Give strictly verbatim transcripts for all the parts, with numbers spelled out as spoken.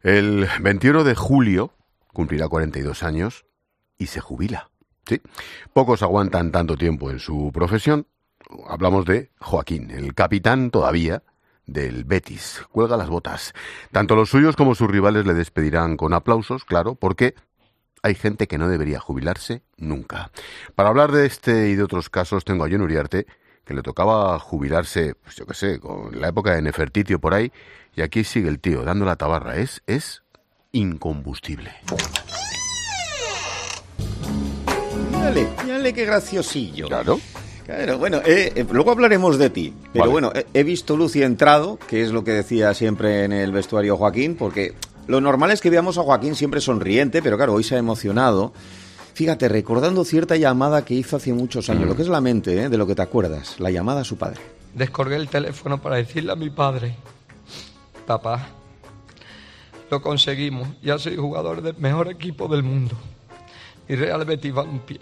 El veintiuno de julio cumplirá cuarenta y dos años y se jubila. Sí, pocos aguantan tanto tiempo en su profesión. Hablamos de Joaquín, el capitán todavía del Betis. Cuelga las botas. Tanto los suyos como sus rivales le despedirán con aplausos, claro, porque hay gente que no debería jubilarse nunca. Para hablar de este y de otros casos tengo a Jon Uriarte, que le tocaba jubilarse, pues yo qué sé, con la época de Nefertiti o por ahí, y aquí sigue el tío dando la tabarra. Es, es incombustible. Mírale, mírale qué graciosillo. Claro. Claro, bueno, eh, eh, luego hablaremos de ti, pero vale. bueno, he, he visto luz y entrado, que es lo que decía siempre en el vestuario Joaquín, porque lo normal es que veamos a Joaquín siempre sonriente, pero claro, hoy se ha emocionado. Fíjate, recordando cierta llamada que hizo hace muchos años, mm. lo que es la mente, ¿eh? De lo que te acuerdas, la llamada a su padre. Descolgué el teléfono para decirle a mi padre: papá, lo conseguimos, ya soy jugador del mejor equipo del mundo. Y Real Betis Balompié.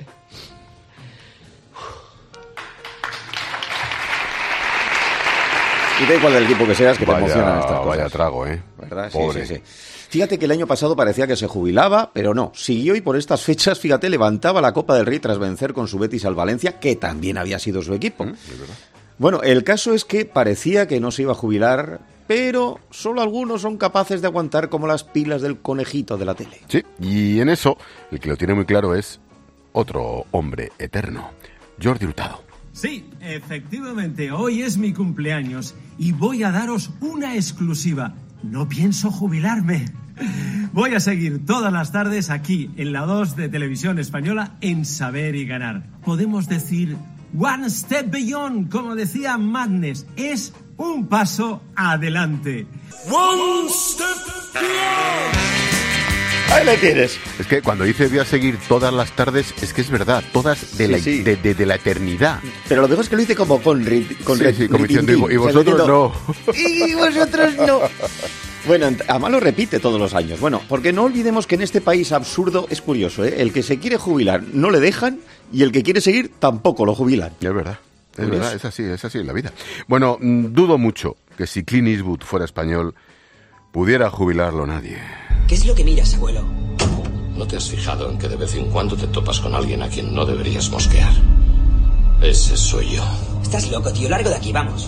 Y da igual del equipo que seas, que vaya, te emocionan estas cosas. Vaya trago, ¿eh? ¿Verdad? Sí, Pobre. sí, sí. Fíjate que el año pasado parecía que se jubilaba, pero no. Siguió y por estas fechas, fíjate, levantaba la Copa del Rey tras vencer con su Betis al Valencia, que también había sido su equipo. ¿Mm? ¿Es verdad? Bueno, el caso es que parecía que no se iba a jubilar, pero solo algunos son capaces de aguantar como las pilas del conejito de la tele. Sí, y en eso, el que lo tiene muy claro es otro hombre eterno, Jordi Hurtado. Sí, efectivamente, hoy es mi cumpleaños y voy a daros una exclusiva. No pienso jubilarme. Voy a seguir todas las tardes aquí en la dos de Televisión Española en Saber y Ganar. Podemos decir one step beyond, como decía Madness, es un paso adelante. One step beyond. Ahí le tienes. Es que cuando dice voy a seguir todas las tardes, es que es verdad, todas de, Sí, la, sí. De, de, de la eternidad. Pero lo mejor es que lo dice como con rit, con Sí, rit- sí, como diciendo, ritintín. y vosotros O no. sea, diciendo, y vosotros no. Bueno, además lo repite todos los años. Bueno, porque no olvidemos que en este país absurdo es curioso, ¿eh? El que se quiere jubilar no le dejan y el que quiere seguir tampoco lo jubilan. Es verdad, es ¿Curioso? verdad, es así, es así en la vida. Bueno, mm, dudo mucho que si Clint Eastwood fuera español pudiera jubilarlo nadie. ¿Qué es lo que miras, abuelo? ¿No te has fijado en que de vez en cuando te topas con alguien a quien no deberías mosquear? Ese soy yo. Estás loco, tío. Largo de aquí, vamos.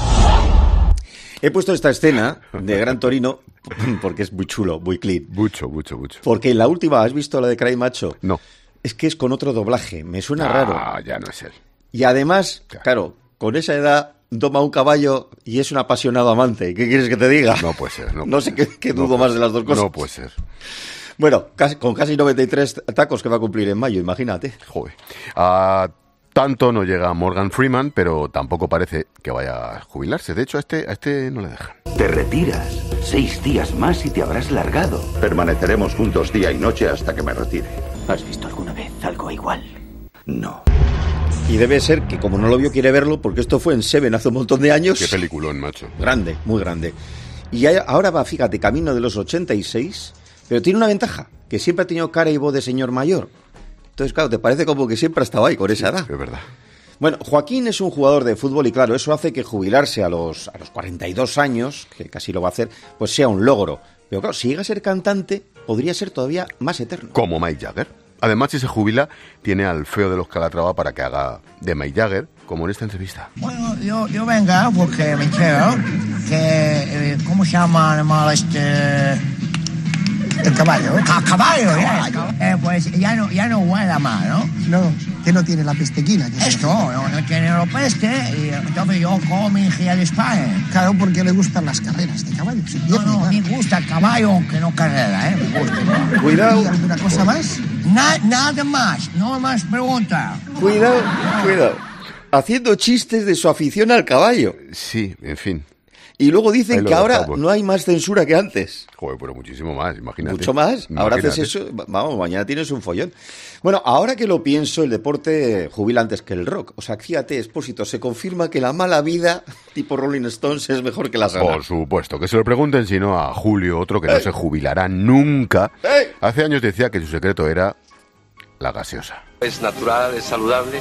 He puesto esta escena de Gran Torino porque es muy chulo, muy clean. Mucho, mucho, mucho. Porque la última, ¿has visto la de Cry Macho? No. Es que es con otro doblaje, me suena Ah, raro. ya no es él. Y además, Claro. claro, con esa edad doma un caballo y es un apasionado amante. ¿Qué quieres que te diga? No puede ser. No, No puede sé ser. qué, qué No dudo puede más ser. de las dos cosas. No puede ser. Bueno, casi- con casi noventa y tres tacos que va a cumplir en mayo, imagínate. Joder. A tanto no llega Morgan Freeman, pero tampoco parece que vaya a jubilarse. De hecho, a este, a este no le dejan. Te retiras. Seis días más y te habrás largado. Permaneceremos juntos día y noche hasta que me retire. ¿Has visto alguna vez algo igual? No. Y debe ser que como no lo vio, quiere verlo, porque esto fue en Seven hace un montón de años. Qué peliculón, macho. Grande, muy grande. Y ya- ahora va, fíjate, camino de los ochenta y seis, pero tiene una ventaja, que siempre ha tenido cara y voz de señor mayor. Entonces, claro, te parece como que siempre ha estado ahí con esa edad. Es verdad. Bueno, Joaquín es un jugador de fútbol y claro, eso hace que jubilarse a los, a los cuarenta y dos años, que casi lo va a hacer, pues sea un logro. Pero claro, si llega a ser cantante, podría ser todavía más eterno. Como Mick Jagger. Además, si se jubila, tiene al feo de los Calatrava para que haga de Mick Jagger, como en esta entrevista. Bueno, yo, yo venga porque me entero que, eh, ¿cómo se llama animal este? El caballo. Ah, caballo, ya. Eh, pues ya no, ya no vuela más, ¿no? No, que no tiene la pestequina. Que Esto, no, no tiene lo peste y entonces yo como mi Gial España. Claro, porque le gustan las carreras de caballos. No, no, me gusta el caballo aunque no carrera, ¿eh? Me gusta. ¿no? Cuidado, ¿Y alguna cosa más? Na- nada más, no más preguntas. cuidado, cuidado. Haciendo chistes de su afición al caballo. Sí, en fin. Y luego Ahí dicen lo que ahora dejamos. no hay más censura que antes. Joder, pero muchísimo más, imagínate. Mucho más. Ahora haces Imagínate. eso, vamos, mañana tienes un follón. Bueno, ahora que lo pienso, el deporte jubila antes que el rock. O sea, fíjate, Expósito, se confirma que la mala vida, tipo Rolling Stones, es mejor que la sana. Por supuesto, que se lo pregunten si no a Julio, otro que no ¡Ey! se jubilará nunca. ¡Ey! Hace años decía que su secreto era la gaseosa. Es natural, es saludable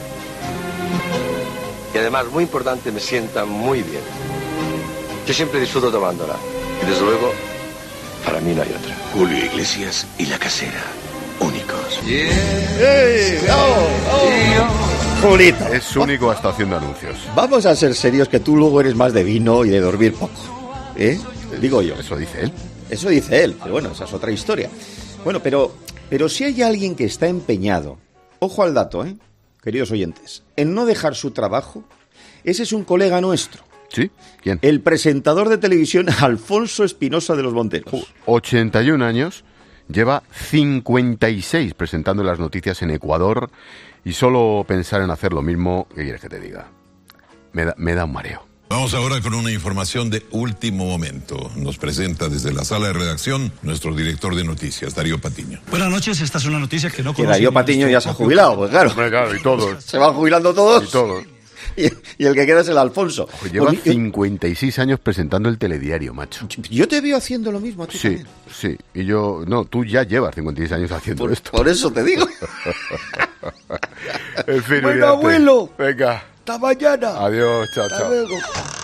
y además, muy importante, me sienta muy bien. Yo siempre disfruto tomándola y desde luego Para mí no hay otra. Julio Iglesias y La Casera. Únicos. ¡Ey! ¡Oh! ¡Oh! Julito. Es único hasta haciendo anuncios. Vamos a ser serios, que tú luego eres más de vino y de dormir poco. ¿Eh? Digo yo. Eso dice él. Eso dice él, pero bueno, esa es otra historia. Bueno, pero, pero si hay alguien que está empeñado, ojo al dato, ¿eh? Queridos oyentes, en no dejar su trabajo, ese es un colega nuestro. ¿Sí? ¿Quién? El presentador de televisión Alfonso Espinosa de los Monteros. Uh, ochenta y un años, lleva cincuenta y seis presentando las noticias en Ecuador y solo pensar en hacer lo mismo, ¿qué quieres que te diga? Me da, me da un mareo. Vamos ahora con una información de último momento. Nos presenta desde la sala de redacción nuestro director de noticias, Darío Patiño. Buenas noches, esta es una noticia que no Que Darío Patiño ya se ha jubilado, pues claro. Hombre, claro, y todos. Se van jubilando todos. Y todos. Y, y el que queda es el Alfonso. Oye, lleva Pues, yo, cincuenta y seis años presentando el telediario, macho. yo te veo haciendo lo mismo a ti Sí, también. sí. Y yo... No, tú ya llevas cincuenta y seis años haciendo Por, esto. por eso te digo. En fin, Bueno, olvídate. abuelo. Venga. Hasta mañana. Adiós, chao, Hasta chao. luego.